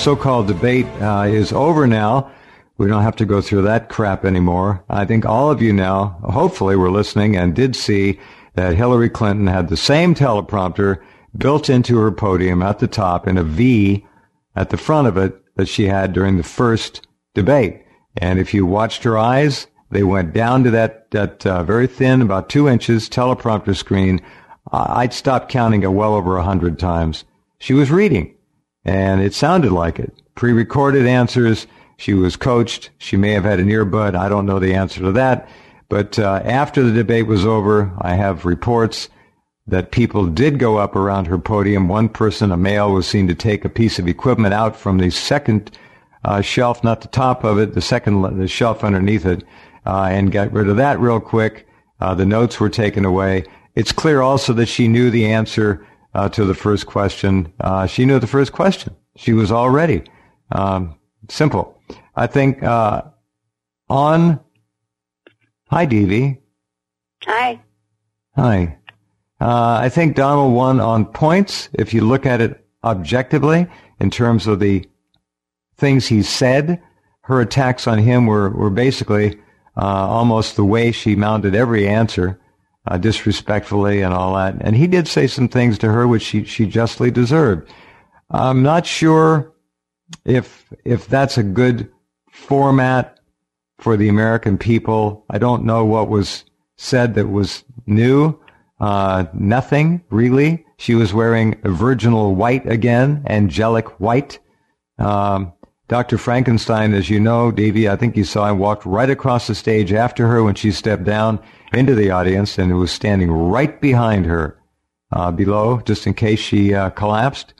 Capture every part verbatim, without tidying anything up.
so-called debate uh, is over now. We don't have to go through that crap anymore. I think all of you now, hopefully, were listening and did see that Hillary Clinton had the same teleprompter built into her podium at the top in a V at the front of it that she had during the first debate. And if you watched her eyes, they went down to that, that uh, very thin, about two inches teleprompter screen. I'd stopped counting it well over a hundred times. She was reading, and it sounded like it. Pre-recorded answers. She was coached. She may have had an earbud. I don't know the answer to that. But uh, after the debate was over, I have reports that people did go up around her podium. One person, a male, was seen to take a piece of equipment out from the second uh, shelf, not the top of it, the second the shelf underneath it, uh, and got rid of that real quick. Uh, the notes were taken away. It's clear also that she knew the answer uh, to the first question. Uh, she knew the first question. She was all ready. Um, simple. I think uh, on... Hi, Devi. Hi. Hi. Uh, I think Donald won on points, if you look at it objectively, in terms of the things he said. Her attacks on him were, were basically uh, almost the way she mounted every answer, uh, disrespectfully and all that. And he did say some things to her which she, she justly deserved. I'm not sure if if that's a good format for the American people. I don't know what was said that was new. Uh, nothing, really. She was wearing a virginal white again, angelic white. Um, Doctor Frankenstein, as you know, Davey, I think you saw him, walked right across the stage after her when she stepped down into the audience, and was standing right behind her, uh, below, just in case she uh, collapsed.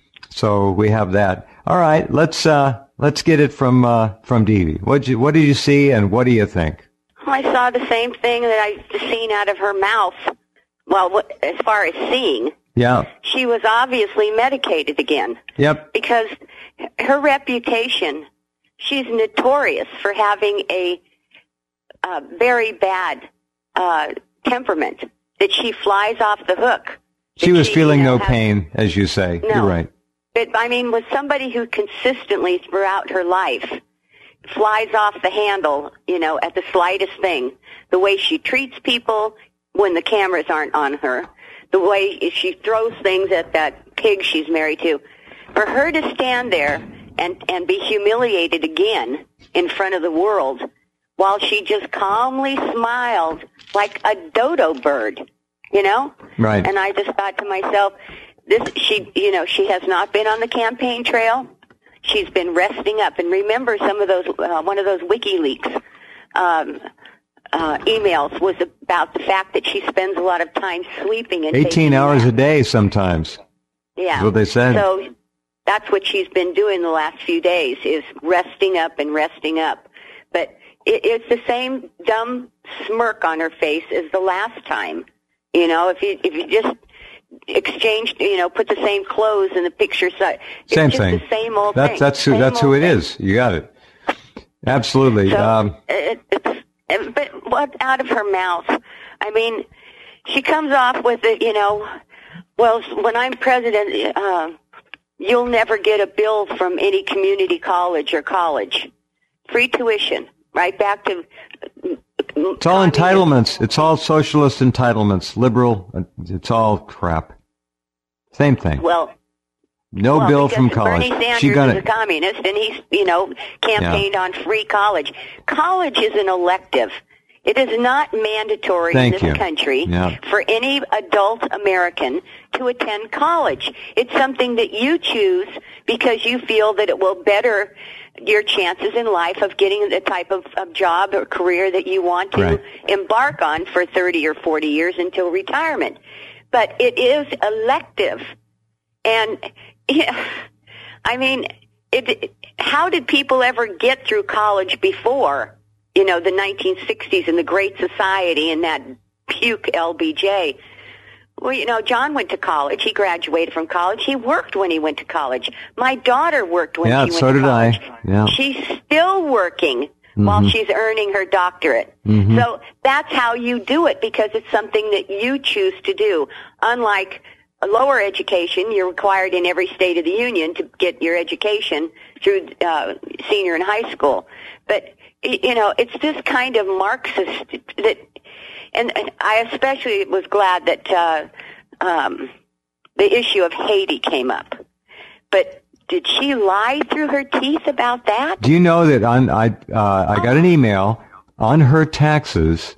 So we have that. All right, let's uh, let's get it from uh, from Davey. What you what did you see, and what do you think? I saw the same thing that I seen out of her mouth. Well, what, as far as seeing, yeah, she was obviously medicated again. Yep. Because her reputation, she's notorious for having a, a very bad uh, temperament, that she flies off the hook. She was she, feeling you know, no has, pain, as you say. No. You're right. But, I mean, was somebody who consistently throughout her life flies off the handle, you know, at the slightest thing. The way she treats people when the cameras aren't on her. The way she throws things at that pig she's married to. For her to stand there and, and be humiliated again in front of the world while she just calmly smiled like a dodo bird, you know? Right. And I just thought to myself, this, she, you know, she has not been on the campaign trail. She's been resting up. And remember some of those, uh, one of those WikiLeaks um, uh, emails was about the fact that she spends a lot of time sleeping. And eighteen hours naps. a day sometimes. Yeah. That's what they said. So that's what she's been doing the last few days, is resting up and resting up. But it, it's the same dumb smirk on her face as the last time. You know, if you if you just exchange, you know, put the same clothes in the picture, so it's same just thing. the same old that's, thing. That's who. Same that's who it thing. is. You got it. Absolutely. So, um, it, it's, but what out of her mouth? I mean, she comes off with it, you know. Well, when I'm president, uh, you'll never get a bill from any community college or college. Free tuition, right back to. It's all entitlements. It's all socialist entitlements, liberal. It's all crap. Same thing. Well, no well, bill from college. Bernie Sanders she got is it. a communist, and he's, you know, campaigned yeah. on free college. College is an elective. It is not mandatory Thank in this you. country yeah. for any adult American to attend college. It's something that you choose because you feel that it will better your chances in life of getting the type of, of job or career that you want to right. embark on for thirty or forty years until retirement. But it is elective. And, yeah, I mean, it, how did people ever get through college before, you know, the nineteen sixties and the Great Society and that puke L B J? Well, you know, John went to college. He graduated from college. He worked when he went to college. My daughter worked when yeah, she went so to did college. I. Yeah. She's still working mm-hmm. while she's earning her doctorate. Mm-hmm. So that's how you do it, because it's something that you choose to do, unlike a lower education. You're required in every state of the union to get your education through uh, senior and high school. But, you know, it's this kind of Marxist that, and, and I especially was glad that uh, um, the issue of Haiti came up. But did she lie through her teeth about that? Do you know that on I uh, I got an email on her taxes?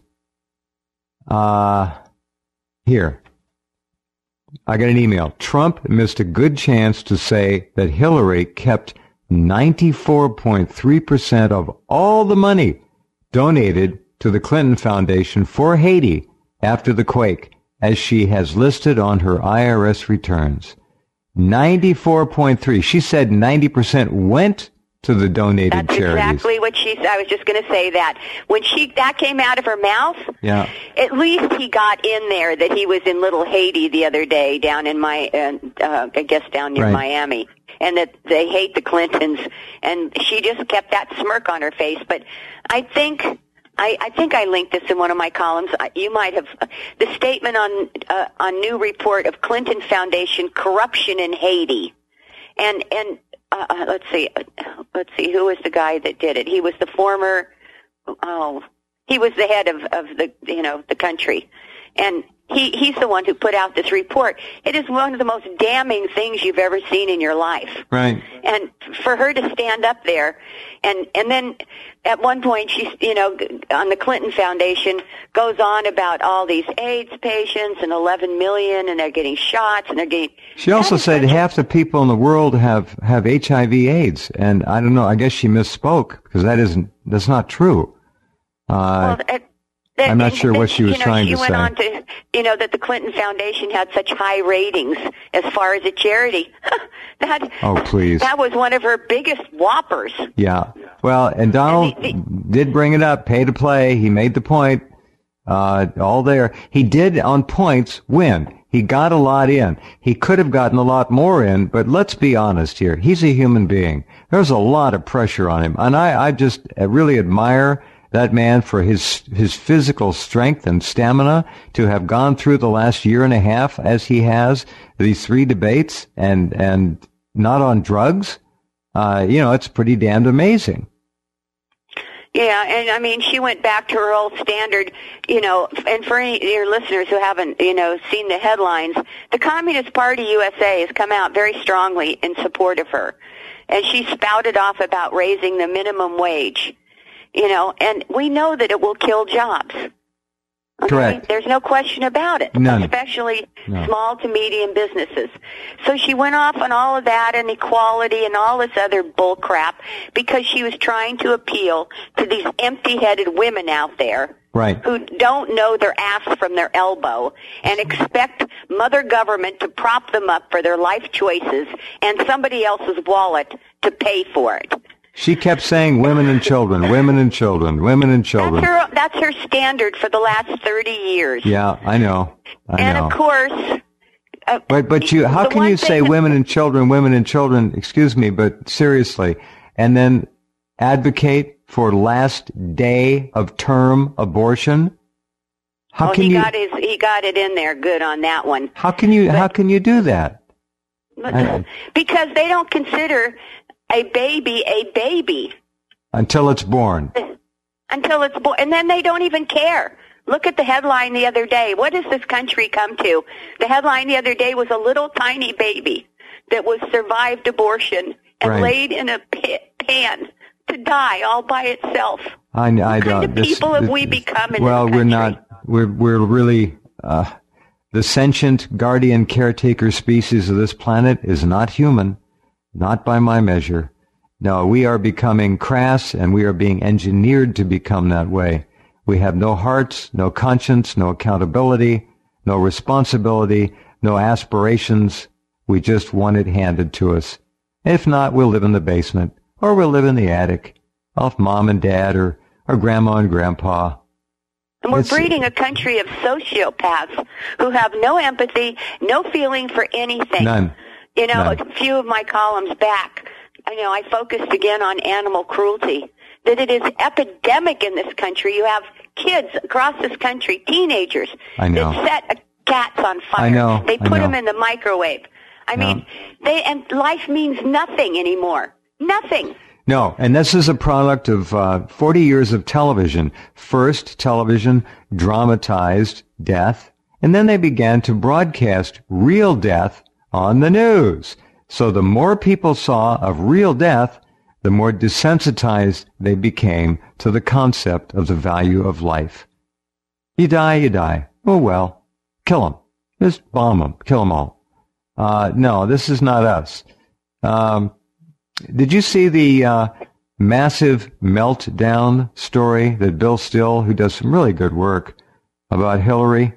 Uh, here. I got an email. Trump missed a good chance to say that Hillary kept ninety-four point three percent of all the money donated to the Clinton Foundation for Haiti after the quake, as she has listed on her I R S returns. ninety-four point three. She said ninety percent went to the donated That's charities. That's exactly what she said. I was just going to say that. When she that came out of her mouth, yeah. At least he got in there that he was in Little Haiti the other day down in my, uh, uh, I guess down near right. Miami, and that they hate the Clintons, and she just kept that smirk on her face. But I think... I, I think I linked this in one of my columns. You might have the statement on uh, on new report of Clinton Foundation corruption in Haiti, and and uh, let's see, let's see, who was the guy that did it? He was the former, oh, he was the head of of the you know the country, and he he's the one who put out this report. It is one of the most damning things you've ever seen in your life. Right. And for her to stand up there, and and then. At one point, she's, you know, on the Clinton Foundation, goes on about all these AIDS patients and eleven million, and they're getting shots, and they're getting... She also said half the people in the world have, have H I V AIDS, and I don't know, I guess she misspoke, because that isn't, that's not true. Uh, well, it, that, I'm not and, sure what and, she was you know, trying she to went say. on to, you know, that the Clinton Foundation had such high ratings as far as a charity. that, oh, please. That was one of her biggest whoppers. Yeah. Well, and Donald and the, the, did bring it up, pay to play. He made the point, uh, all there. He did, on points, win. He got a lot in. He could have gotten a lot more in, but let's be honest here. He's a human being. There's a lot of pressure on him. And I, I just really admire that man for his his physical strength and stamina to have gone through the last year and a half as he has, these three debates, and and not on drugs. Uh, you know, it's pretty damned amazing. Yeah, and I mean, she went back to her old standard, you know, and for any of your listeners who haven't, you know, seen the headlines, the Communist Party U S A has come out very strongly in support of her. And she spouted off about raising the minimum wage. You know, and we know that it will kill jobs. Okay? Correct. There's no question about it, None. especially no. small to medium businesses. So she went off on all of that and equality and all this other bull crap because she was trying to appeal to these empty-headed women out there right. who don't know their ass from their elbow and expect mother government to prop them up for their life choices and somebody else's wallet to pay for it. She kept saying women and children, women and children, women and children. That's her, that's her standard for the last thirty years. Yeah, I know. I and know. of course... Uh, but but you, how can you say that, women and children, women and children, excuse me, but seriously, and then advocate for last day of term abortion? How well, can he you, got his, he got it in there good on that one. How can you, but, how can you do that? I, because they don't consider a baby a baby. Until it's born. Until it's born. And then they don't even care. Look at the headline the other day. What does this country come to? The headline the other day was a little tiny baby that was survived abortion and right. laid in a pit, pan to die all by itself. I, I what don't. kind of this, people have this, we become in well, this country? we're not. We're we're really uh, the sentient guardian caretaker species of this planet is not human. Not by my measure. No, we are becoming crass, and we are being engineered to become that way. We have no hearts, no conscience, no accountability, no responsibility, no aspirations. We just want it handed to us. If not, we'll live in the basement, or we'll live in the attic, off mom and dad, or, or grandma and grandpa. And we're It's, breeding a country of sociopaths who have no empathy, no feeling for anything. None. You know, None. a few of my columns back, you know, I focused again on animal cruelty, that it is epidemic in this country. You have kids across this country, teenagers, I know. that set a cats on fire. I know. They put I know. them in the microwave. I No. mean, they and life means nothing anymore. Nothing. No, and this is a product of uh, forty years of television. First, television dramatized death, and then they began to broadcast real death on the news. So the more people saw of real death, the more desensitized they became to the concept of the value of life. You die, you die. Oh, well, kill them. Just bomb them. Kill them all. Uh, no, this is not us. Um, did you see the uh, massive meltdown story that Bill Still, who does some really good work, about Hillary?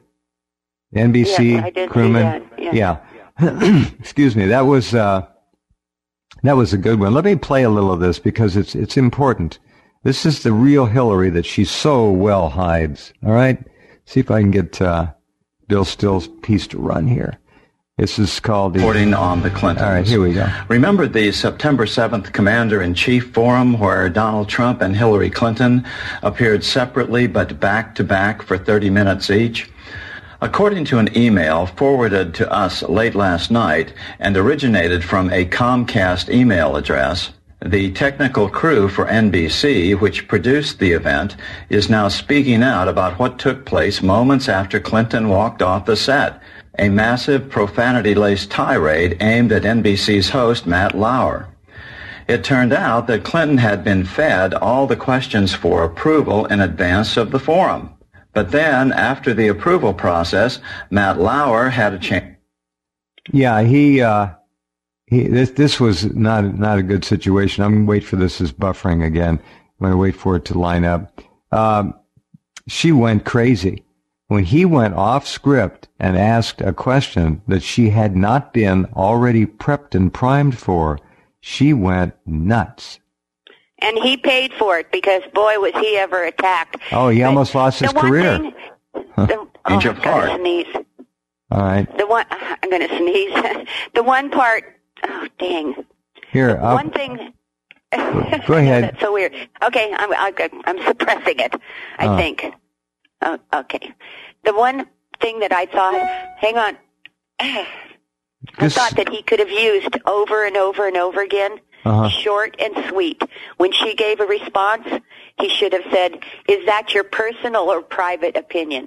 N B C Yes, I did see crewman? that. Yes. Yeah. Excuse me. That was uh, that was a good one. Let me play a little of this because it's it's important. This is the real Hillary that she so well hides. All right. See if I can get uh, Bill Still's piece to run here. This is called the... Reporting on the Clintons. All right, here we go. Remember the September seventh Commander-in-Chief Forum where Donald Trump and Hillary Clinton appeared separately but back-to-back for thirty minutes each? According to an email forwarded to us late last night and originated from a Comcast email address, the technical crew for N B C, which produced the event, is now speaking out about what took place moments after Clinton walked off the set. A massive profanity-laced tirade aimed at N B C's host, Matt Lauer. It turned out that Clinton had been fed all the questions for approval in advance of the forum. But then, after the approval process, Matt Lauer had a chance. Yeah, he, uh, he, this, this was not, not a good situation. I'm going to wait for this is buffering again. I'm going to wait for it to line up. Um, she went crazy when he went off script and asked a question that she had not been already prepped and primed for. She went nuts. And he paid for it because, boy, was he ever attacked. Oh, he But almost lost his the one career. Thing, the, oh, Change I'm of going heart. to sneeze. All right. The one, I'm going to sneeze. The one part, oh, dang. Here, I'll, One thing. Go ahead. That's so weird. Okay, I'm, I'm suppressing it, I Oh. think. Oh, okay. The one thing that I thought, hang on. I Just- thought that he could have used over and over and over again, Uh-huh. short and sweet. When she gave a response, he should have said, is that your personal or private opinion?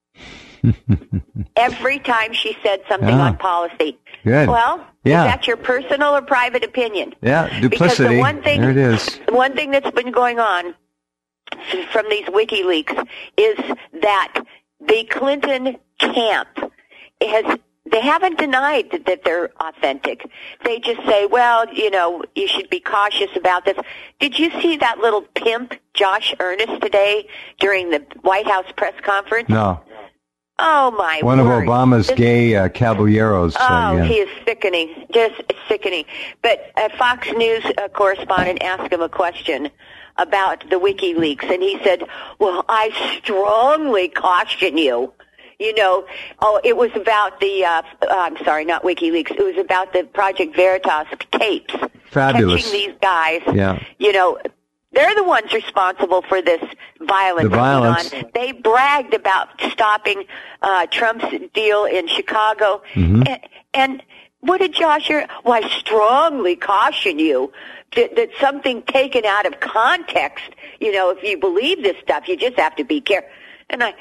Every time she said something Ah. on policy. Good. Well, Yeah. is that your personal or private opinion? Yeah, Because duplicity. the one thing, There it is. the one thing that's been going on from these WikiLeaks is that the Clinton camp has, they haven't denied that, that they're authentic. They just say, well, you know, you should be cautious about this. Did you see that little pimp, Josh Earnest, today during the White House press conference? No. Oh, my One of word. Obama's This- gay uh, caballeros. Oh, uh, yeah. he is sickening, just sickening. But a Fox News uh, correspondent asked him a question about the WikiLeaks, and he said, well, I strongly caution you. You know, oh, it was about the, uh, uh, I'm sorry, not WikiLeaks, it was about the Project Veritas tapes. Fabulous. Catching these guys. Yeah. You know, they're the ones responsible for this violence. The violence. going on. They bragged about stopping uh, Trump's deal in Chicago. Mm-hmm. And, and what did Josh hear? Well, I strongly caution you that, that something taken out of context, you know, if you believe this stuff, you just have to be careful. And I,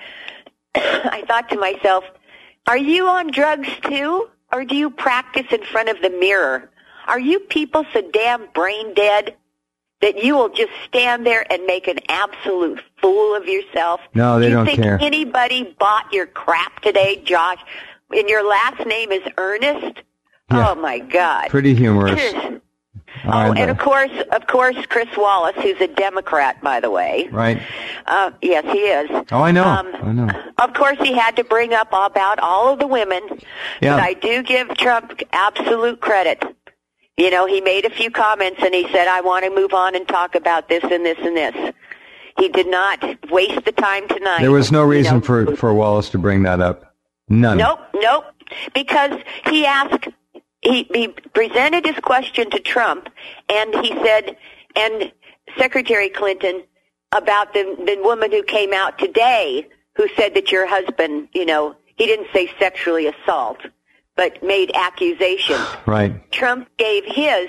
I thought to myself, are you on drugs too? Or do you practice in front of the mirror? Are you people so damn brain dead that you will just stand there and make an absolute fool of yourself? No, they Do you don't think care. anybody bought your crap today, Josh? And your last name is Ernest? Yeah. Oh, my God. Pretty humorous. Oh, All right, and of though. course, of course, Chris Wallace, who's a Democrat, by the way. Right. Uh, yes, he is. Oh, I know. Um, I know. Of course, he had to bring up about all of the women. Yeah. But I do give Trump absolute credit. You know, he made a few comments and he said, I want to move on and talk about this and this and this. He did not waste the time tonight. There was no you reason know. for, for Wallace to bring that up. None. Nope, nope. Because he asked, he, he presented his question to Trump, and he said, and Secretary Clinton, about the, the woman who came out today who said that your husband, you know, He didn't say sexually assault, but made accusations. Right. Trump gave his.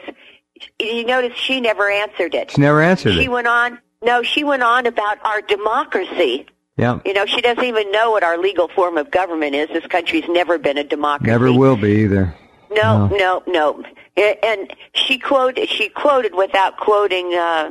You notice she never answered it. She never answered she it. She went on. No, she went on about our democracy. Yeah. You know, she doesn't even know what our legal form of government is. This country's never been a democracy. Never will be either. No, no, no. no. And she quoted. She quoted without quoting. Uh,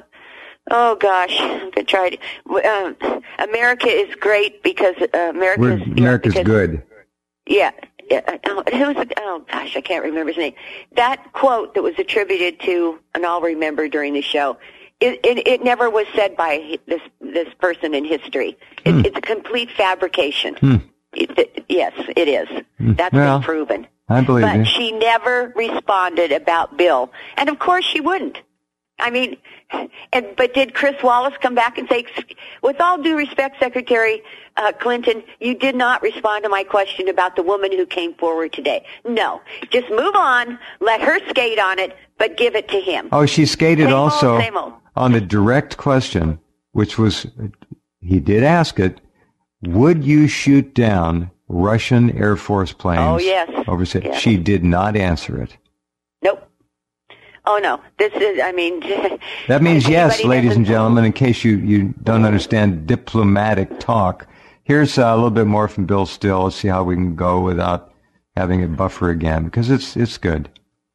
oh gosh, I'm gonna try to. Uh, America is great because uh, America is America's because, good. Yeah. Yeah, oh, who's it? Oh gosh, I can't remember his name. That quote that was attributed to, and I'll remember during the show. It, it, it never was said by this this person in history. It, hmm. It's a complete fabrication. Hmm. It, it, yes, it is. Hmm. That's well, been proven. I believe but you. she never responded about Bill, and of course she wouldn't. I mean, and but did Chris Wallace come back and say, with all due respect, Secretary uh, Clinton, you did not respond to my question about the woman who came forward today? No. Just move on, let her skate on it, but give it to him. Oh, she skated same also old, same old. On the direct question, which was, he did ask it, would you shoot down Russian Air Force planes? Oh, yes. Overseas? Yes. She did not answer it. Nope. Oh, no. This is, I mean... That means yes, ladies and gentlemen, in case you, you don't understand diplomatic talk. Here's uh, a little bit more from Bill Still. Let's see how we can go without having it buffer again, because it's it's good.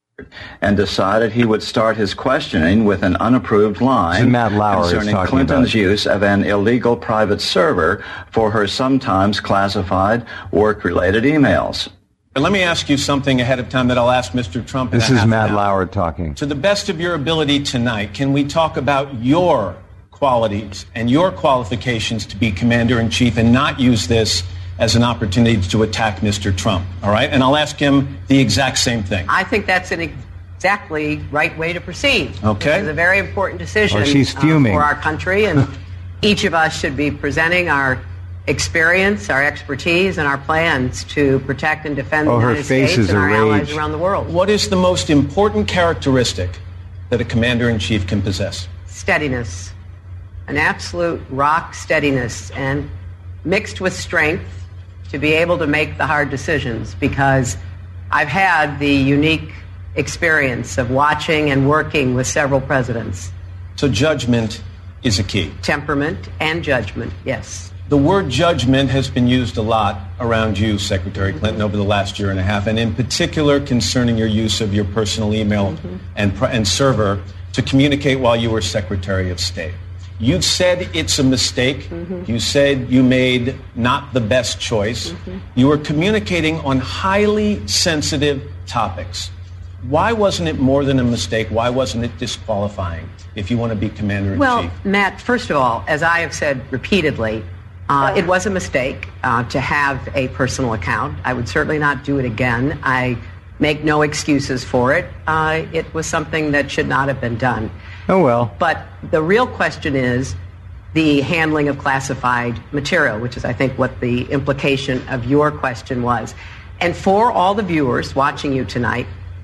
And decided he would start his questioning with an unapproved line Matt Lauer concerning is Clinton's about. use of an illegal private server for her sometimes classified work-related emails. And let me ask you something ahead of time that I'll ask Mister Trump. This is Matt Lauer talking. To the best of your ability tonight, can we talk about your qualities and your qualifications to be commander-in-chief and not use this as an opportunity to attack Mister Trump, all right? And I'll ask him the exact same thing. I think that's an exactly right way to proceed. Okay. It's a very important decision oh, she's fuming. Uh, for our country, and each of us should be presenting our experience, our expertise, and our plans to protect and defend oh, the her United face States is and a our rage. allies around the world. What is the most important characteristic that a commander-in-chief can possess? Steadiness. An absolute rock steadiness, and mixed with strength to be able to make the hard decisions, because I've had the unique experience of watching and working with several presidents. So judgment is a key. Temperament and judgment, yes. The word judgment has been used a lot around you, Secretary Clinton, over the last year and a half, and in particular concerning your use of your personal email mm-hmm. and, and server to communicate while you were Secretary of State. You've said it's a mistake. Mm-hmm. You said you made not the best choice. Mm-hmm. You were communicating on highly sensitive topics. Why wasn't it more than a mistake? Why wasn't it disqualifying if you want to be commander-in-chief? Well, Matt, first of all, as I have said repeatedly, uh, it was a mistake uh, to have a personal account. I would certainly not do it again. I make no excuses for it. Uh, it was something that should not have been done. Oh, well. But the real question is the handling of classified material, which is, I think, what the implication of your question was. And for all the viewers watching you tonight,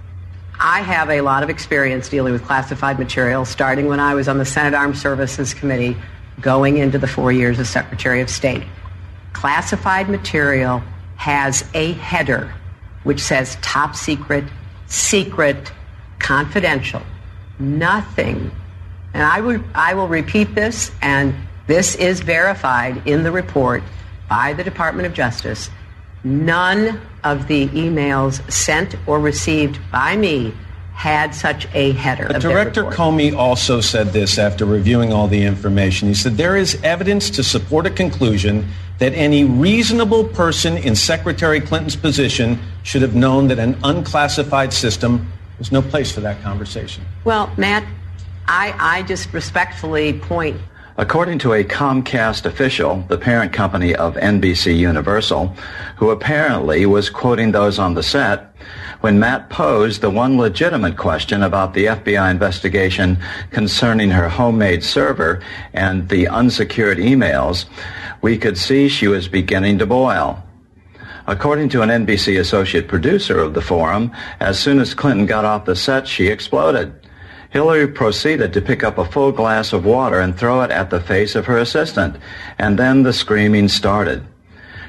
I have a lot of experience dealing with classified material, starting when I was on the Senate Armed Services Committee, going into the four years as Secretary of State. Classified material has a header which says top secret, secret, confidential. Nothing. And I will, I will repeat this, and this is verified in the report by the Department of Justice. None of the emails sent or received by me had such a header. But Director Comey also said this after reviewing all the information. He said there is evidence to support a conclusion that any reasonable person in Secretary Clinton's position should have known that an unclassified system was no place for that conversation. Well, Matt, I, I just respectfully point. According to a Comcast official, the parent company of N B C Universal, who apparently was quoting those on the set, when Matt posed the one legitimate question about the F B I investigation concerning her homemade server and the unsecured emails, we could see she was beginning to boil. According to an N B C associate producer of the forum, as soon as Clinton got off the set, she exploded. Hillary proceeded to pick up a full glass of water and throw it at the face of her assistant, and then the screaming started.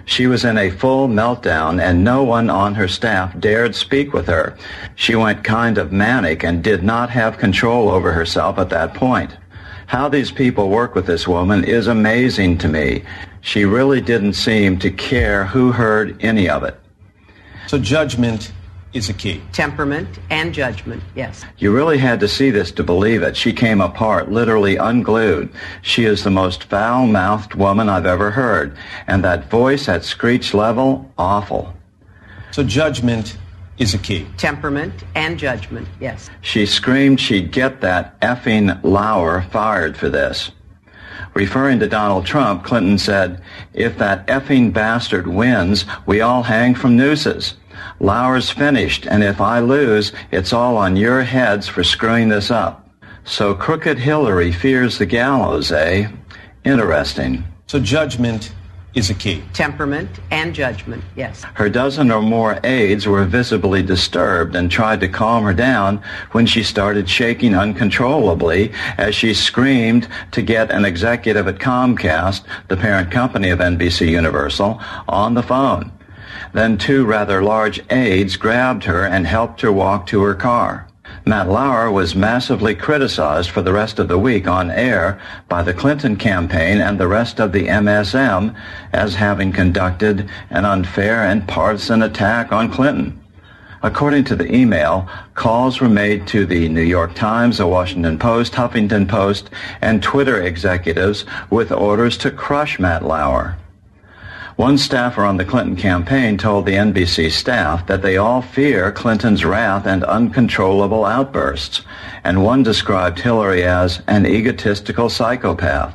She was in a full meltdown, and no one on her staff dared speak with her. She went kind of manic and did not have control over herself at that point. How these people work with this woman is amazing to me. She really didn't seem to care who heard any of it. So judgment is a key. Temperament and judgment, yes. You really had to see this to believe it. She came apart, literally unglued. She is the most foul-mouthed woman I've ever heard. And that voice at screech level, awful. So judgment is a key. Temperament and judgment, yes. She screamed she'd get that effing Lauer fired for this. Referring to Donald Trump, Clinton said, "If that effing bastard wins, we all hang from nooses. Lauer's finished, and if I lose, it's all on your heads for screwing this up." So crooked Hillary fears the gallows, eh? Interesting. So judgment is a key. Temperament and judgment, yes. Her dozen or more aides were visibly disturbed and tried to calm her down when she started shaking uncontrollably as she screamed to get an executive at Comcast, the parent company of N B C Universal, on the phone. Then two rather large aides grabbed her and helped her walk to her car. Matt Lauer was massively criticized for the rest of the week on air by the Clinton campaign and the rest of the M S M as having conducted an unfair and partisan attack on Clinton. According to the email, calls were made to the New York Times, the Washington Post, Huffington Post, and Twitter executives with orders to crush Matt Lauer. One staffer on the Clinton campaign told the N B C staff that they all fear Clinton's wrath and uncontrollable outbursts, and one described Hillary as an egotistical psychopath.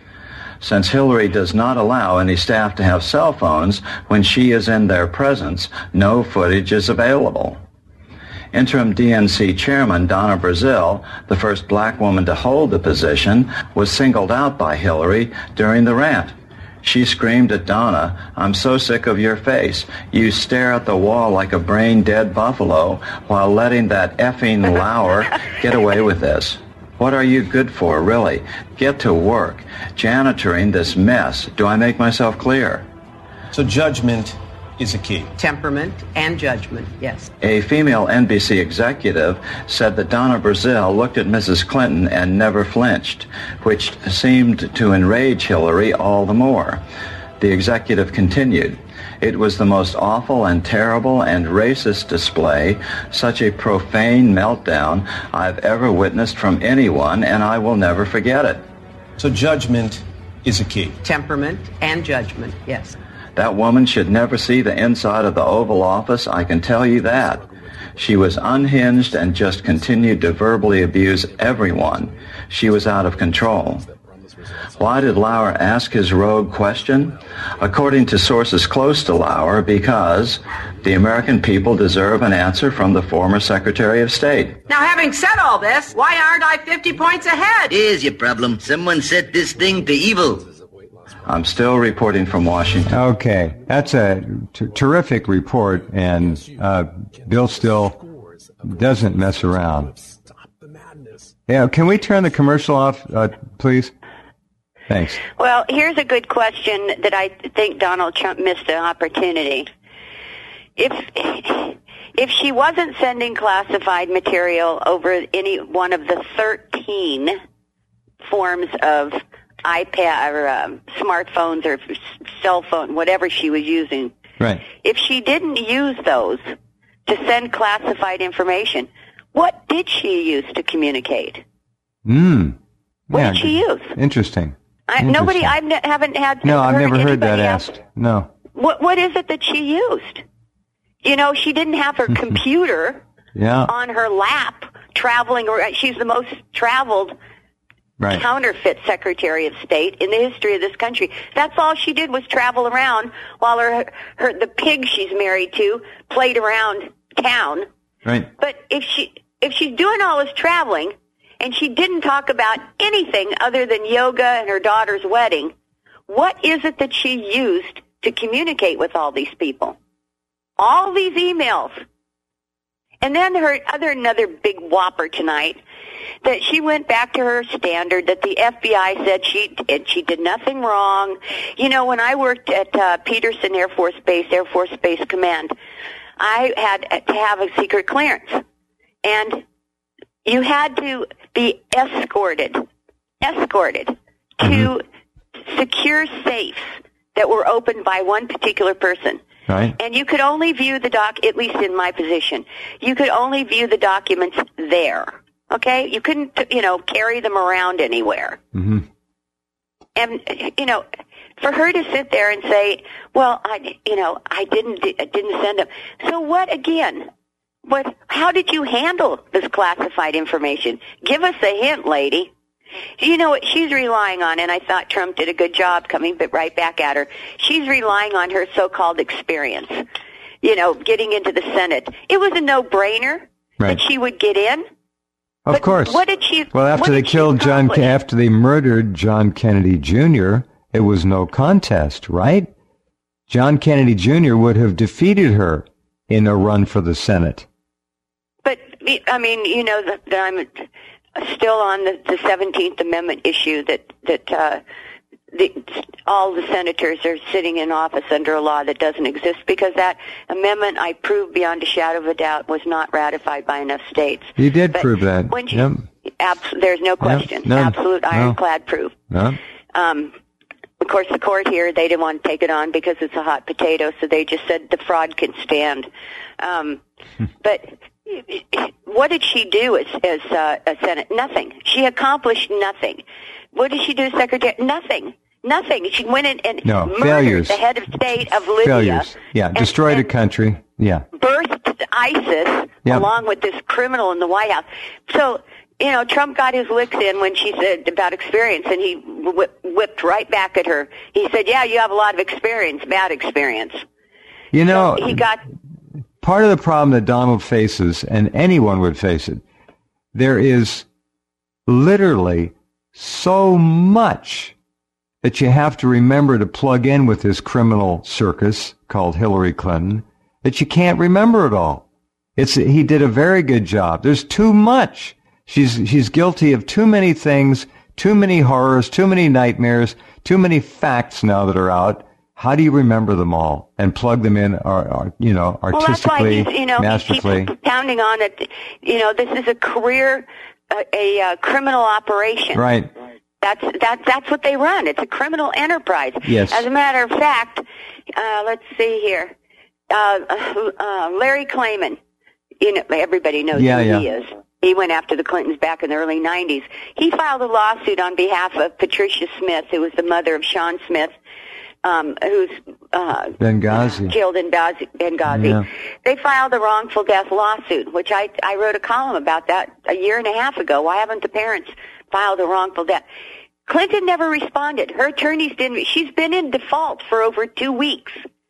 Since Hillary does not allow any staff to have cell phones when she is in their presence, no footage is available. Interim D N C chairman Donna Brazile, the first black woman to hold the position, was singled out by Hillary during the rant. She screamed at Donna, "I'm so sick of your face. You stare at the wall like a brain-dead buffalo while letting that effing Lauer get away with this. What are you good for, really? Get to work. Janitoring this mess. Do I make myself clear?" So judgment is a key. Temperament and judgment, yes. A female N B C executive said that Donna Brazile looked at Missus Clinton and never flinched, which seemed to enrage Hillary all the more. The executive continued, "It was the most awful and terrible and racist display, such a profane meltdown I've ever witnessed from anyone, and I will never forget it." So judgment is a key. Temperament and judgment, yes. That woman should never see the inside of the Oval Office, I can tell you that. She was unhinged and just continued to verbally abuse everyone. She was out of control. Why did Lauer ask his rogue question? According to sources close to Lauer, because the American people deserve an answer from the former Secretary of State. Now, having said all this, why aren't I fifty points ahead? Here's your problem. Someone set this thing to evil. I'm still reporting from Washington. Okay, that's a t- terrific report, and uh, Bill still doesn't mess around. Yeah, can we turn the commercial off, uh, please? Thanks. Well, here's a good question that I think Donald Trump missed an opportunity. If if she wasn't sending classified material over any one of the thirteen forms of iPad or um, smartphones or cell phone, whatever she was using. Right. If she didn't use those to send classified information, what did she use to communicate? Hmm. What Yeah, did she use? Interesting. I, nobody, I ne- haven't had. No, I've heard never heard that else. asked. No. What What is it that she used? You know, she didn't have her computer Yeah. on her lap traveling. Or she's the most traveled Right. counterfeit Secretary of State in the history of this country. That's all she did was travel around while her, her the pig she's married to played around town. Right. But if she if she's doing all this traveling and she didn't talk about anything other than yoga and her daughter's wedding, what is it that she used to communicate with all these people? All these emails. And then her other another big whopper tonight, that she went back to her standard that the F B I said she and she did nothing wrong. You know, when I worked at uh, Peterson Air Force Base, Air Force Base Command, I had to have a secret clearance. And you had to be escorted, escorted to mm-hmm. secure safes that were opened by one particular person. Right. And you could only view the doc, at least in my position, you could only view the documents there. Okay? You couldn't, you know, carry them around anywhere. Mm-hmm. And, you know, for her to sit there and say, well, I, you know, I didn't, I didn't send them. So what, again, what, how did you handle this classified information? Give us a hint, lady. You know what she's relying on, and I thought Trump did a good job coming right back at her. She's relying on her so-called experience, you know, getting into the Senate. It was a no-brainer right. that she would get in. Of but course. What did she? Well, after they killed John, after they murdered John Kennedy Junior, it was no contest, right? John Kennedy Junior would have defeated her in a run for the Senate. But I mean, you know, that I'm still on the, the seventeenth Amendment issue that that uh, the, all the senators are sitting in office under a law that doesn't exist, because that amendment, I proved beyond a shadow of a doubt, was not ratified by enough states. You did but prove that. When she, yep. abs- there's no question. Yep. None. Absolute ironclad no. proof. No. Um, of course, the court here, they didn't want to take it on because it's a hot potato, so they just said the fraud can stand. Um, but what did she do as, as uh, a Senate? Nothing. She accomplished nothing. What did she do, Secretary? Nothing. Nothing. She went in and no, murdered failures. the head of state of Libya. Failures. Yeah, and, destroyed and a country. Yeah. Birthed ISIS yep. along with this criminal in the White House. So, you know, Trump got his licks in when she said about experience, and he whip, whipped right back at her. He said, yeah, you have a lot of experience, bad experience. You know, so he got... part of the problem that Donald faces, and anyone would face it, there is literally so much that you have to remember to plug in with this criminal circus called Hillary Clinton, that you can't remember it all. It's, he did a very good job. There's too much. She's, she's guilty of too many things, too many horrors, too many nightmares, too many facts now that are out. How do you remember them all and plug them in, or, or you know, artistically, well, that's why he's, you know, masterfully? He keeps pounding on it. You know, this is a career, uh, a uh, criminal operation. Right. That's that. That's what they run. It's a criminal enterprise. Yes. As a matter of fact, uh, let's see here. Uh, uh, Larry Klayman. You know, everybody knows yeah, who yeah. he is. He went after the Clintons back in the early nineties. He filed a lawsuit on behalf of Patricia Smith, who was the mother of Sean Smith, um, who's uh, Benghazi. killed in Benghazi. Benghazi. Yeah. They filed a wrongful death lawsuit, which I, I wrote a column about that a year and a half ago. Why haven't the parents filed a wrongful death? Clinton never responded. Her attorneys didn't. She's been in default for over two weeks.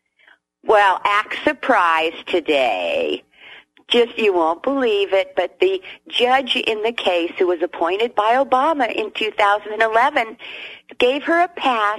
Well, act surprised today. Just, you won't believe it, but the judge in the case, who was appointed by Obama in two thousand eleven, gave her a pass.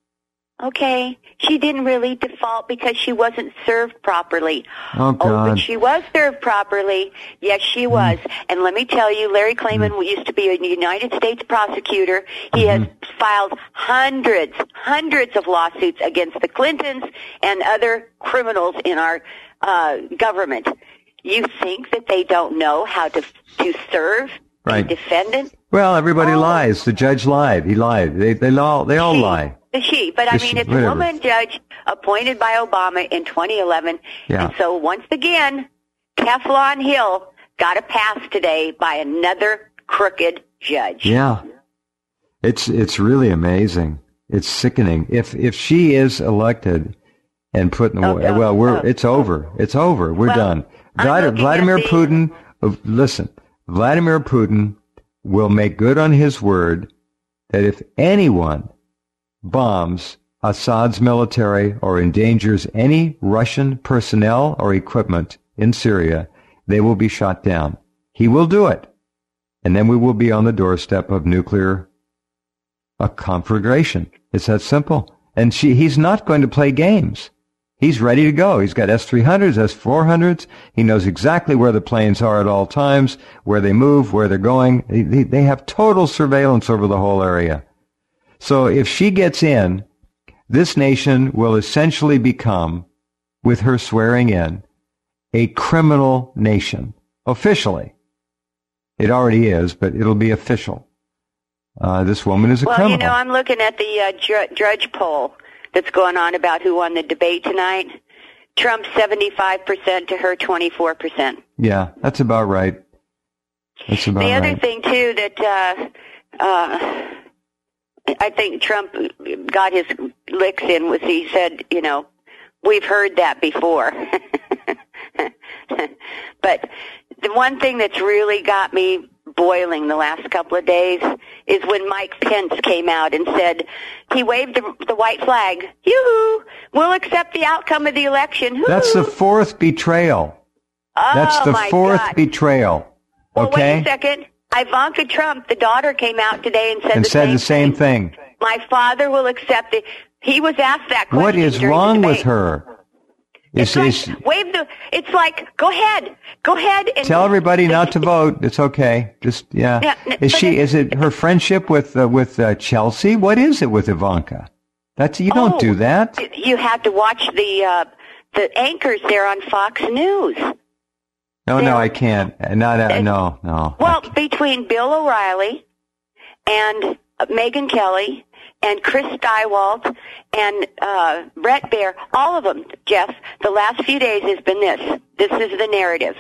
Okay, she didn't really default because she wasn't served properly. Oh, God. Oh, but she was served properly. Yes, she was. Mm. And let me tell you, Larry Klayman mm. used to be a United States prosecutor. He mm-hmm. has filed hundreds, hundreds of lawsuits against the Clintons and other criminals in our uh, government. You think that they don't know how to to serve right. a defendant? Well, everybody oh. lies. The judge lied. He lied. They they all they all she, lie. She, but I the mean, she, it's whatever. a woman judge appointed by Obama in twenty eleven, yeah. and so once again, Teflon Hill got a pass today by another crooked judge. Yeah, it's it's really amazing. It's sickening. If if she is elected and put in the oh, no, well, we're no. it's over. It's over. We're well, done. Vlad, Vladimir the, Putin. Uh, listen, Vladimir Putin will make good on his word that if anyone bombs Assad's military or endangers any Russian personnel or equipment in Syria, they will be shot down. He will do it. And then we will be on the doorstep of nuclear a conflagration. It's that simple. And she, he's not going to play games. He's ready to go. He's got S three hundreds, S four hundreds. He knows exactly where the planes are at all times, where they move, where they're going. They, they have total surveillance over the whole area. So if she gets in, this nation will essentially become, with her swearing in, a criminal nation. Officially. It already is, but it'll be official. Uh, this woman is a well, criminal. Well, you know, I'm looking at the uh, Dr- Drudge poll that's going on about who won the debate tonight. Trump seventy-five percent to her twenty-four percent. Yeah, that's about right. That's about the right. The other thing, too, that uh, uh, I think Trump got his licks in was he said, you know, we've heard that before. But the one thing that's really got me boiling the last couple of days is when Mike Pence came out and said he waved the, the white flag. Yoo-hoo! We'll accept the outcome of the election. Hoo-hoo. That's the fourth betrayal. Oh, That's the my fourth God. betrayal. Well, okay? wait a second. Ivanka Trump, the daughter, came out today and said, and the, said same the same thing. thing. My father will accept it. He was asked that question. What is during wrong the with debate. her? It's Is, like, is, wave the, it's like, go ahead, go ahead and tell everybody not to vote. It's okay. Just, yeah. Yeah, n- is but she, it- is it her friendship with, uh, with, uh, Chelsea? What is it with Ivanka? That's, you don't Oh, do that. You have to watch the, uh, the anchors there on Fox News. No, they're- no, I can't. Not, uh, they- no, no. I Well, can't. between Bill O'Reilly and uh, Megyn Kelly and Chris Steiwalt and uh, Brett Baer, all of them, Jeff, the last few days has been this. This is the narrative.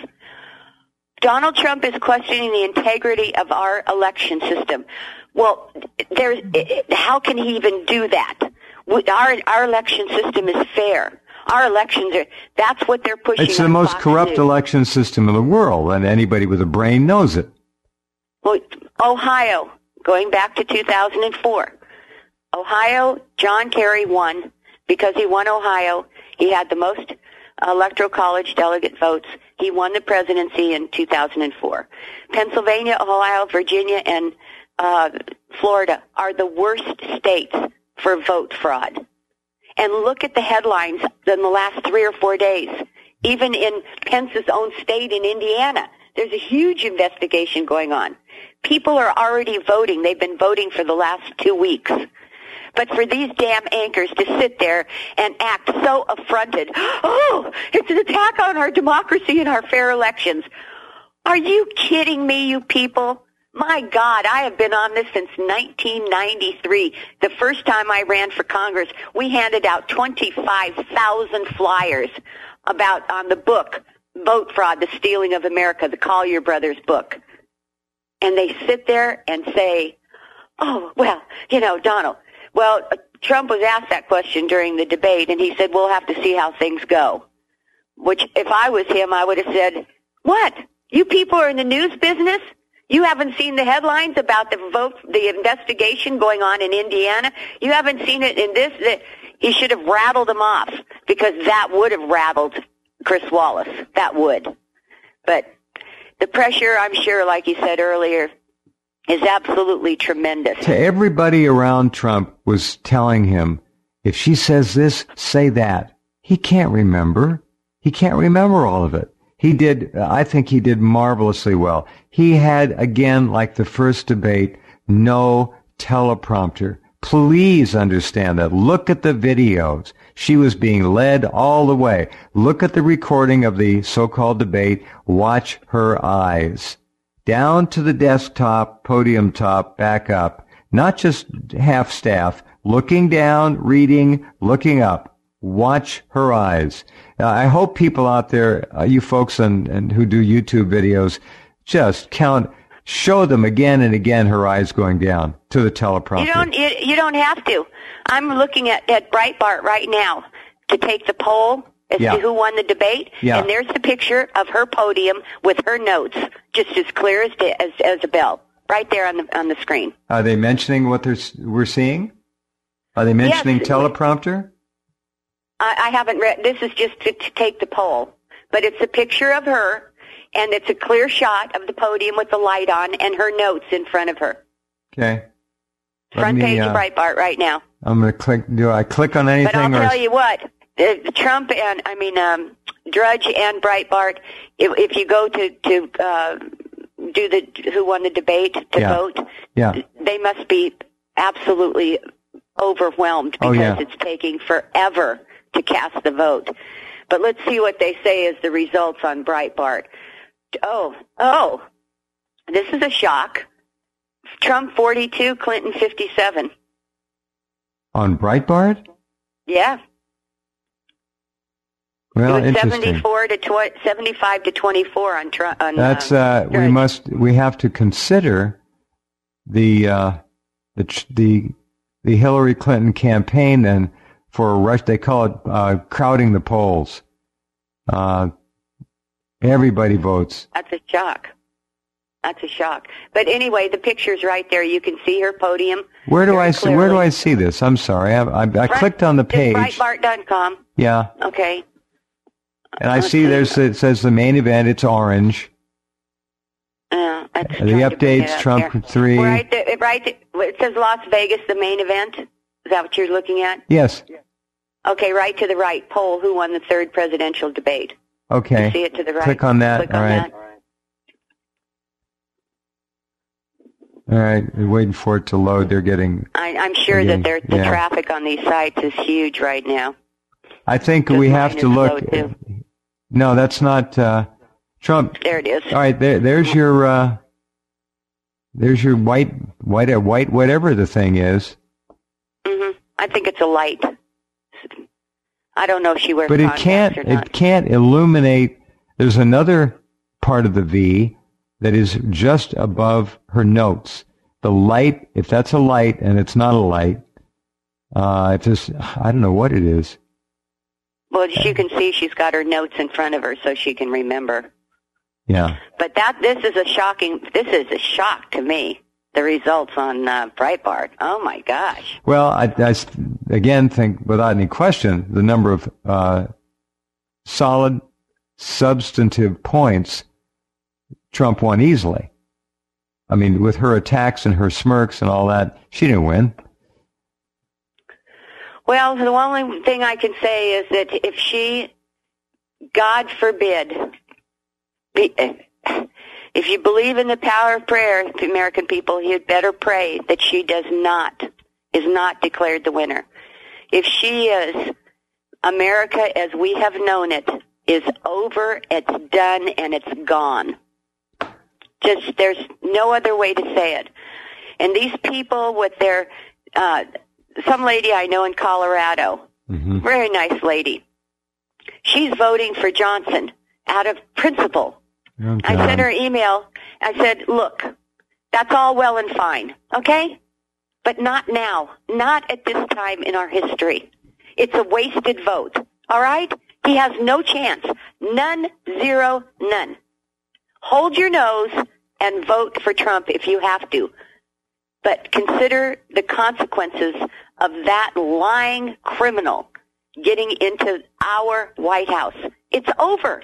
Donald Trump is questioning the integrity of our election system. Well, there's, how can he even do that? Our, our election system is fair. Our elections are, that's what they're pushing. It's the on most Fox corrupt News. election system in the world, and anybody with a brain knows it. Well, Ohio, going back to two thousand four. Ohio, John Kerry won because he won Ohio. He had the most electoral college delegate votes. He won the presidency in two thousand four. Pennsylvania, Ohio, Virginia, and uh, Florida are the worst states for vote fraud. And look at the headlines in the last three or four days. Even in Pence's own state in Indiana, there's a huge investigation going on. People are already voting. They've been voting for the last two weeks. But for these damn anchors to sit there and act so affronted, oh, it's an attack on our democracy and our fair elections. Are you kidding me, you people? My God, I have been on this since nineteen ninety-three. The first time I ran for Congress, we handed out twenty-five thousand flyers about on the book, Vote Fraud, The Stealing of America, the Collier Brothers book. And they sit there and say, oh, well, you know, Donald, well, Trump was asked that question during the debate, and he said, we'll have to see how things go. Which, if I was him, I would have said, what? You people are in the news business? You haven't seen the headlines about the vote, the investigation going on in Indiana? You haven't seen it in this? That he should have rattled them off, because that would have rattled Chris Wallace. That would. But the pressure, I'm sure, like you said earlier, is absolutely tremendous. To everybody around Trump was telling him, if she says this, say that. He can't remember. He can't remember all of it. He did, I think he did marvelously well. He had, again, like the first debate, no teleprompter. Please understand that. Look at the videos. She was being led all the way. Look at the recording of the so-called debate. Watch her eyes. Down to the desktop, podium top, back up. Not just half staff. Looking down, reading, looking up. Watch her eyes. Uh, I hope people out there, uh, you folks and, and who do YouTube videos, just count, show them again and again her eyes going down to the teleprompter. You don't. You, you don't have to. I'm looking at, at Breitbart right now to take the poll as Yeah. to who won the debate, Yeah. and there's the picture of her podium with her notes, just as clear as as, as a bell, right there on the on the screen. Are they mentioning what they're, we're seeing? Are they mentioning Yes. teleprompter? I, I haven't read. This is just to, to take the poll, but it's a picture of her, and it's a clear shot of the podium with the light on, and her notes in front of her. Okay. Let Front me, page uh, of Breitbart right now. I'm going to click, do I click on anything? But I'll or tell you what, Uh, Trump and, I mean, um, Drudge and Breitbart, if, if you go to, to uh, do the, who won the debate to yeah. vote, yeah. they must be absolutely overwhelmed because oh, yeah. it's taking forever to cast the vote. But let's see what they say as the results on Breitbart. Oh, oh, this is a shock. Trump forty-two, Clinton fifty-seven. On Breitbart? Yeah. Well, it was interesting. seventy-four to tw- seventy-five to twenty-four on Trump. That's uh, we must we have to consider the uh, the the the Hillary Clinton campaign then for a rush. They call it uh, crowding the polls. Uh, everybody votes. That's a shock. That's a shock. But anyway, the picture's right there. You can see her podium. Where do I see? Clearly. Where do I see this? I'm sorry. I, I, I Front, clicked on the page. Breitbart dot com. Yeah. Okay. And I Let's see see. there's it says the main event. It's orange. Uh, that's The trying to bring it updates, up Trump there. three. Right, there, right. There, it says Las Vegas, the main event. Is that what you're looking at? Yes. Okay, right to the right. Poll: who won the third presidential debate? Okay. You see it to the right. Click on that. Click All on right. that. All right. We're waiting for it to load. They're getting. I, I'm sure Again, that there, the yeah. traffic on these sites is huge right now. I think Just we mine have is to look. slow, too. No, that's not uh, Trump. There it is. All right. There, there's your. Uh, there's your white, white, uh, white, whatever the thing is. hmm I think it's a light. I don't know if she wears But it contacts can't. or not. It can't illuminate. There's another part of the V that is just above her notes. The light, if that's a light, and it's not a light, uh, if this, I don't know what it is. Well, as you can see, she's got her notes in front of her so she can remember. Yeah. But that this is a shocking. This is a shock to me. The results on uh, Breitbart. Oh my gosh. Well, I, I again think, without any question, the number of uh, solid, substantive points, Trump won easily. I mean, with her attacks and her smirks and all that, she didn't win. Well, the only thing I can say is that if she, God forbid, be, if you believe in the power of prayer, American people, you'd better pray that she does not, is not declared the winner. If she is, America as we have known it is over, it's done, and it's gone. Just, there's no other way to say it. And these people with their, uh, some lady I know in Colorado, Mm-hmm. very nice lady, she's voting for Johnson out of principle. Oh, I sent her an email. I said, look, that's all well and fine, okay? But not now. Not at this time in our history. It's a wasted vote, all right? He has no chance. None, zero, none. Hold your nose and vote for Trump if you have to. But consider the consequences of that lying criminal getting into our White House. It's over.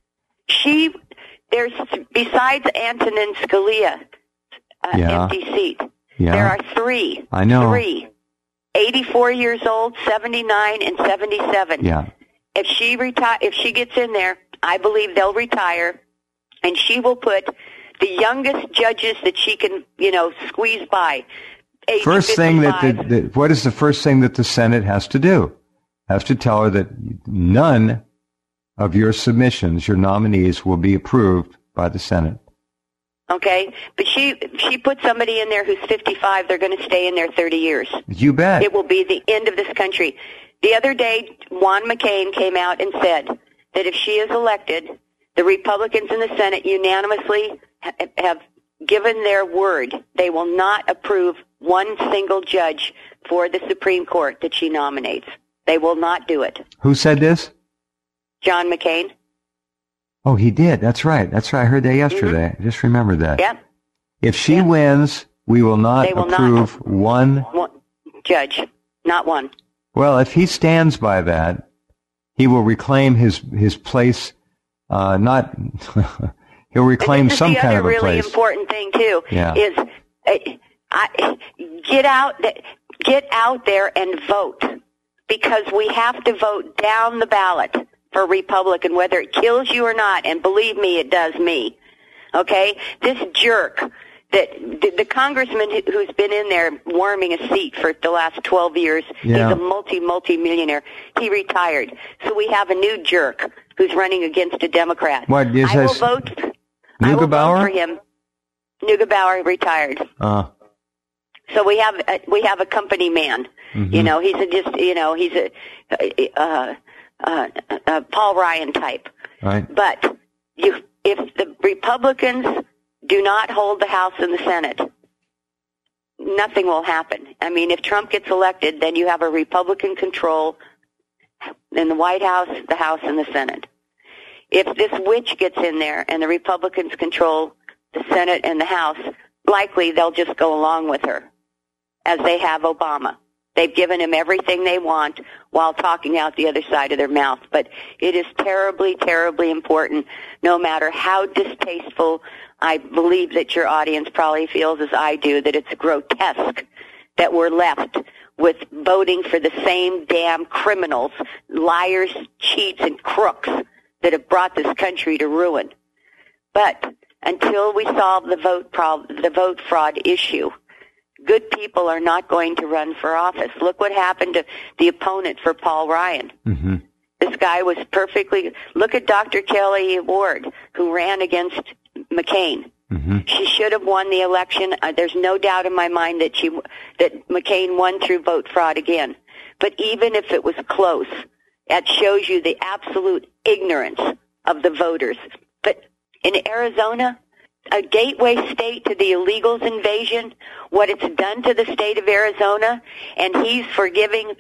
She, there's, besides Antonin Scalia, uh, Yeah. empty seat, Yeah. there are three. I know. Three. eighty-four years old, seventy-nine, and seventy-seven. Yeah. If she reti- if she gets in there, I believe they'll retire, and she will put the youngest judges that she can, you know, squeeze by. Age First thing that fifty-five. the, the, what is the first thing that the Senate has to do? Has to tell her that none of your submissions, your nominees, will be approved by the Senate. Okay, but she she put somebody in there who's fifty-five. They're going to stay in there thirty years. You bet. It will be the end of this country. The other day, Juan McCain came out and said that if she is elected, the Republicans in the Senate unanimously ha- have given their word. They will not approve one single judge for the Supreme Court that she nominates. They will not do it. Who said this? John McCain. Oh, he did. That's right. That's right. I heard that yesterday. Mm-hmm. I just remembered that. Yep. If she Yep. wins, we will not They will not. approve one. One judge, not one. Well, if he stands by that, he will reclaim his his place. Uh, not he'll reclaim And this some is the kind other of a really place. important thing too. Yeah. Is uh, I, get out, get out there and vote, because we have to vote down the ballot for Republican, whether it kills you or not, and believe me, it does me. Okay? This jerk, that the, the congressman who's been in there warming a seat for the last twelve years, yeah. he's a multi, multi-millionaire. He retired. So we have a new jerk who's running against a Democrat. What, is I will this vote, I will vote Neugebauer? for him. Neugebauer retired. Uh. So we have a, we have a company man. Mm-hmm. You know, he's a just you know he's a, uh, uh, uh, Paul Ryan type. Right. But you, if the Republicans do not hold the House and the Senate, nothing will happen. I mean, if Trump gets elected, then you have a Republican control in the White House, the House, and the Senate. If this witch gets in there and the Republicans control the Senate and the House, likely they'll just go along with her, as they have Obama. They've given him everything they want while talking out the other side of their mouth. But it is terribly, terribly important, no matter how distasteful I believe that your audience probably feels as I do, that it's grotesque that we're left with voting for the same damn criminals, liars, cheats, and crooks that have brought this country to ruin. But until we solve the vote prob- the vote fraud issue, good people are not going to run for office. Look what happened to the opponent for Paul Ryan. Mm-hmm. This guy was perfectly... Look at Doctor Kelly Ward, who ran against McCain. Mm-hmm. She should have won the election. Uh, there's no doubt in my mind that she that McCain won through vote fraud again. But even if it was close, that shows you the absolute ignorance of the voters. But in Arizona, a gateway state to the illegals invasion, what it's done to the state of Arizona, and he's forgiving,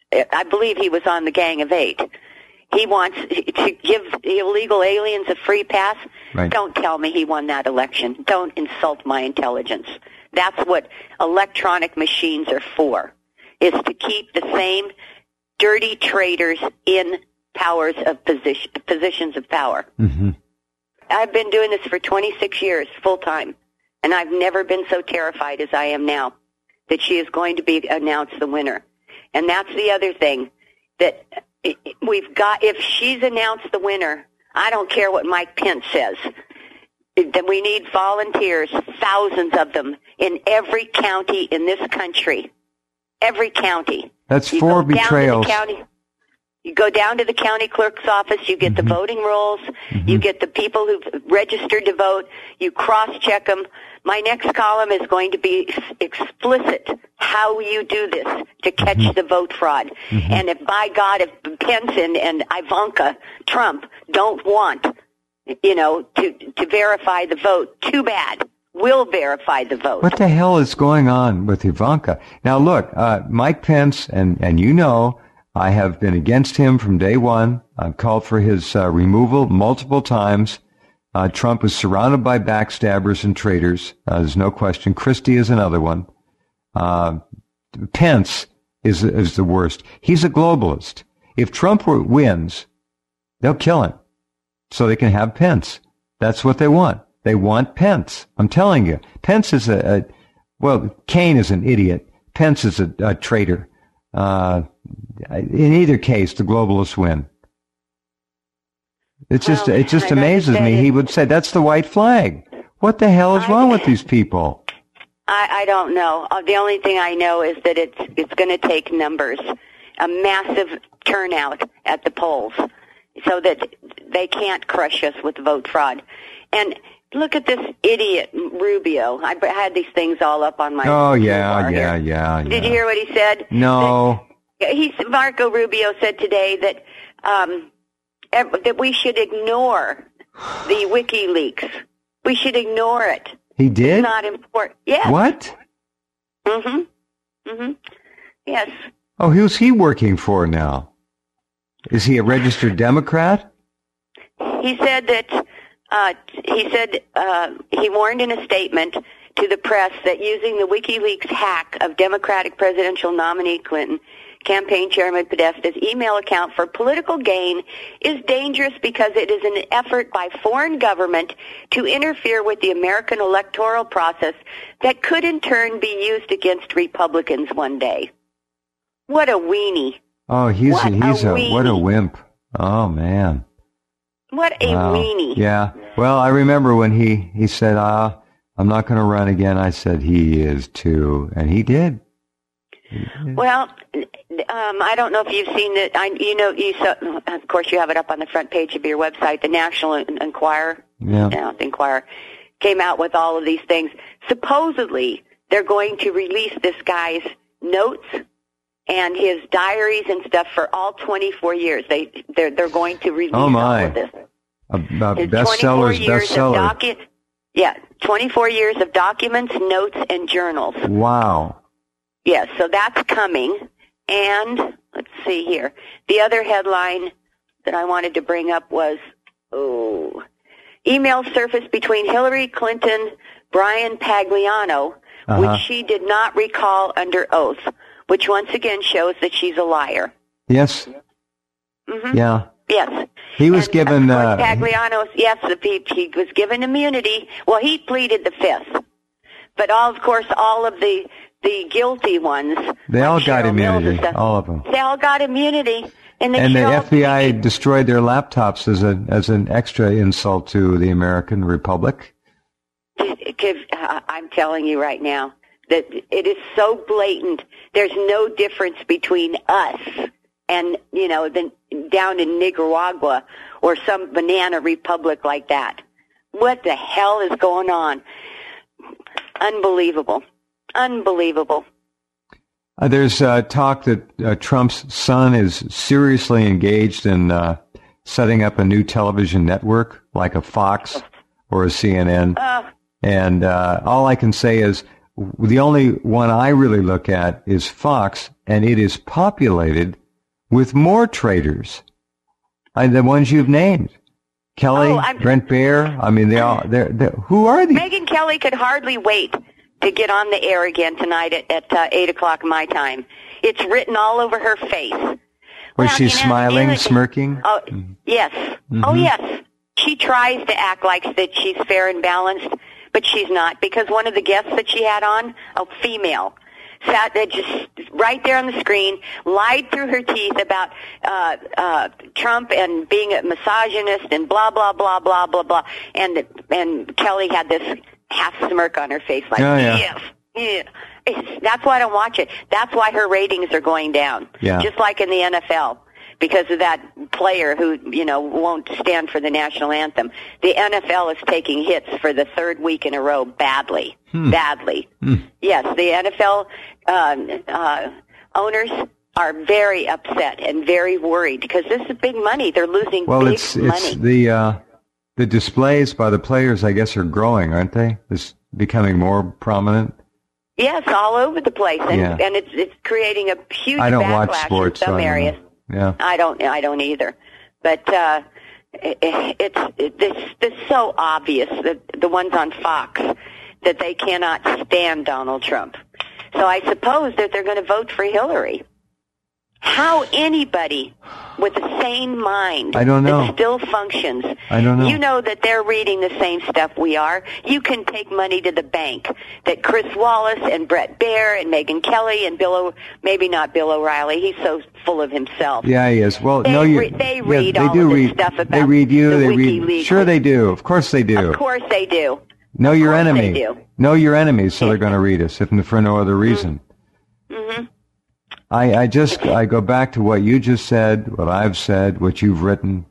I believe he was on the Gang of Eight. He wants to give the illegal aliens a free pass. Right. Don't tell me he won that election. Don't insult my intelligence. That's what electronic machines are for, is to keep the same dirty traitors in powers of position, positions of power. Mm-hmm. I've been doing this for twenty-six years, full time, and I've never been so terrified as I am now that she is going to be announced the winner. And that's the other thing, that we've got, if she's announced the winner, I don't care what Mike Pence says, that we need volunteers, thousands of them, in every county in this country. Every county. That's you four go down to the betrayals. county, you go down to the county clerk's office, you get Mm-hmm. the voting rolls, Mm-hmm. you get the people who've registered to vote, you cross-check them. My next column is going to be explicit how you do this to catch Mm-hmm. the vote fraud. Mm-hmm. And if, by God, if Pence and, and Ivanka Trump don't want, you know, to, to verify the vote, too bad. We'll verify the vote. What the hell is going on with Ivanka? Now, look, uh, Mike Pence, and, and you know, I have been against him from day one. I've called for his uh, removal multiple times. Uh, Trump is surrounded by backstabbers and traitors. Uh, there's no question. Christie is another one. Uh, Pence is, is the worst. He's a globalist. If Trump wins, they'll kill him so they can have Pence. That's what they want. They want Pence. I'm telling you. Pence is a, a well, Kaine is an idiot. Pence is a, a traitor. Uh, in either case, the globalists win. It just, Well, it just I amazes me. understand. He would say, that's the white flag. What the hell is I- wrong with these people? I, I don't know. Uh, the only thing I know is that it's it's going to take numbers, a massive turnout at the polls, so that they can't crush us with vote fraud. And look at this idiot Rubio. I had these things all up on my. Oh, yeah, bar yeah, here. yeah, Did yeah. you hear what he said? No. That, he Marco Rubio said today that um, ev- that we should ignore the WikiLeaks. We should ignore it. He did? It's not important. Yes. What? Mm-hmm. Mm-hmm. Yes. Oh, who's he working for now? Is he a registered Democrat? He said that uh, he said uh, he warned in a statement to the press that using the WikiLeaks hack of Democratic presidential nominee Clinton campaign chairman Podesta's email account for political gain is dangerous because it is an effort by foreign government to interfere with the American electoral process that could in turn be used against Republicans one day. What a weenie. Oh, he's what a, he's a, a what a wimp. Oh man. What a wow. weenie. Yeah. Well, I remember when he, he said, ah, I'm not going to run again. I said, he is too. And he did. He did. Well, um, I don't know if you've seen it. I, you know, you saw, of course, you have it up on the front page of your website. The National Enquirer, yeah. yeah, the Enquirer, came out with all of these things. Supposedly, they're going to release this guy's notes and his diaries and stuff for all twenty-four years. They they're they're going to release oh my. all of this. A, a His bestseller's bestseller. Docu- yeah, twenty-four years of documents, notes, and journals. Wow. Yes, so that's coming. And let's see here. The other headline that I wanted to bring up was, oh, email surfaced between Hillary Clinton, Brian Pagliano, uh-huh. which she did not recall under oath, which once again shows that she's a liar. Yes. Mm-hmm. Yeah. Yes. He was and, given... Of course, uh, Pagliano, yes, he, he was given immunity. Well, he pleaded the fifth. But, all, of course, all of the, the guilty ones... They all like got Cheryl immunity, stuff, all of them. They all got immunity. And, and the F B I pleaded. destroyed their laptops as a as an extra insult to the American Republic. I'm telling you right now that it is so blatant. There's no difference between us and, you know, the, down in Nicaragua or some banana republic like that. What the hell is going on? Unbelievable. Unbelievable. Uh, there's uh, talk that uh, Trump's son is seriously engaged in uh, setting up a new television network like a Fox or a C N N. Uh, and uh, all I can say is the only one I really look at is Fox, and it is populated with more traitors. Uh, the ones you've named. Kelly, oh, Brent Baer, I mean, they all, they're, they're, who are these? Megyn Kelly could hardly wait to get on the air again tonight at, at uh, eight o'clock my time. It's written all over her face. Was well, she you know, smiling, you know, smirking? Oh, yes. Mm-hmm. Oh, yes. She tries to act like that she's fair and balanced, but she's not, because one of the guests that she had on, a female, sat there just right there on the screen, lied through her teeth about uh, uh, Trump and being a misogynist and blah, blah, blah, blah, blah, blah. And, and Kelly had this half smirk on her face like, oh, yeah. yes, yeah. It's, that's why I don't watch it. That's why her ratings are going down. Yeah. Just like in the N F L. Because of that player who, you know, won't stand for the national anthem. The N F L is taking hits for the third week in a row badly. Hmm. Badly. Hmm. Yes, the N F L uh, uh, owners are very upset and very worried because this is big money. They're losing well, big it's, money. Well, it's the, uh, the displays by the players, I guess, are growing, aren't they? It's becoming more prominent. Yes, all over the place. And, yeah. and it's, it's creating a huge I don't backlash watch sports, in some so areas. Yeah. I don't. I don't either. But uh, it, it's it, this. This so obvious that the ones on Fox that they cannot stand Donald Trump. So I suppose that they're going to vote for Hillary. How anybody with a sane mind I don't know. that still functions. I don't know. You know that they're reading the same stuff we are. You can take money to the bank that Chris Wallace and Brett Baer and Megyn Kelly and Bill, o- maybe not Bill O'Reilly. He's so full of himself. Yeah, he is. Well, they no, you. Re- they yeah, read they all do of this read, stuff about They read you. the They WikiLeaks. read. Sure, they do. Of course, they do. Of course they do. Know your course enemy. they do. Know your enemies, so they're going to read us, if for no other reason. Mm-hmm. I, I just, I go back to what you just said, what I've said, what you've written.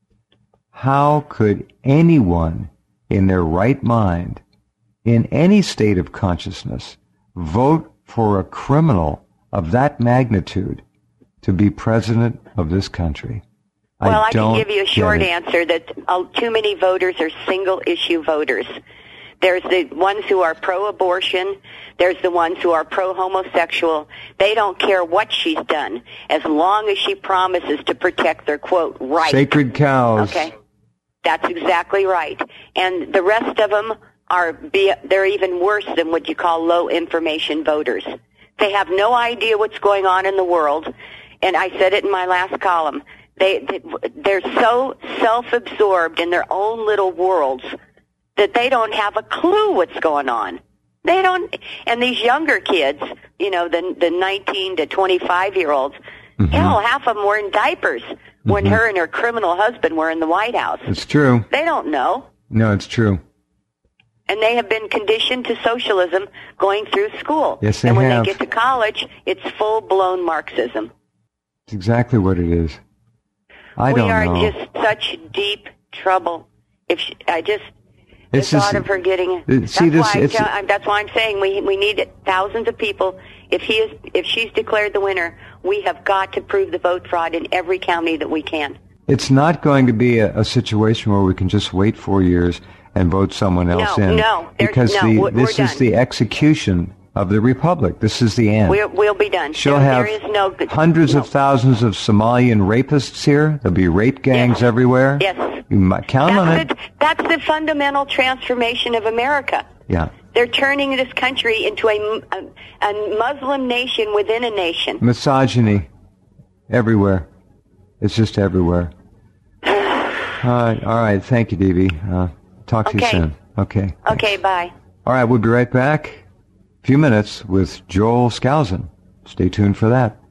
How could anyone in their right mind, in any state of consciousness, vote for a criminal of that magnitude to be president of this country? Well, I, I don't can give you a short get it. answer that uh, too many voters are single-issue voters. There's the ones who are pro-abortion. There's the ones who are pro-homosexual. They don't care what she's done as long as she promises to protect their, quote, right. Sacred cows. Okay. That's exactly right. And the rest of them are, be, they're even worse than what you call low-information voters. They have no idea what's going on in the world. And I said it in my last column. They, they they're so self-absorbed in their own little worlds that they don't have a clue what's going on. They don't, and these younger kids, you know, the the nineteen to twenty-five year olds, Mm-hmm. Hell, half of them were in diapers when Mm-hmm. her and her criminal husband were in the White House. It's true. They don't know. No, it's true. And they have been conditioned to socialism going through school. Yes, they And when have. they get to college, it's full-blown Marxism. It's exactly what it is. I we don't are know. in just such deep trouble. If she, I just the It's thought just- of her getting uh, that's see, this- why I it's- tell, I'm, that's why I'm saying we we need thousands of people. If he is if she's declared the winner, we have got to prove the vote fraud in every county that we can. It's not going to be a, a situation where we can just wait four years and vote someone else No, in. no, there's- because no, the, we're- this we're is done. the execution of the republic. This is the end. We'll we'll be done. She'll there, have there is no hundreds no. of thousands of Somalian rapists here. There'll be rape gangs Yes. everywhere. Yes. You might count on That's it. the, that's the fundamental transformation of America. Yeah. They're turning this country into a, a, a Muslim nation within a nation. Misogyny everywhere. It's just everywhere. all right. All right. Thank you, Devi. Uh, talk to you Okay. soon. Okay. Okay, bye. All right. We'll be right back. A few minutes with Joel Skousen. Stay tuned for that.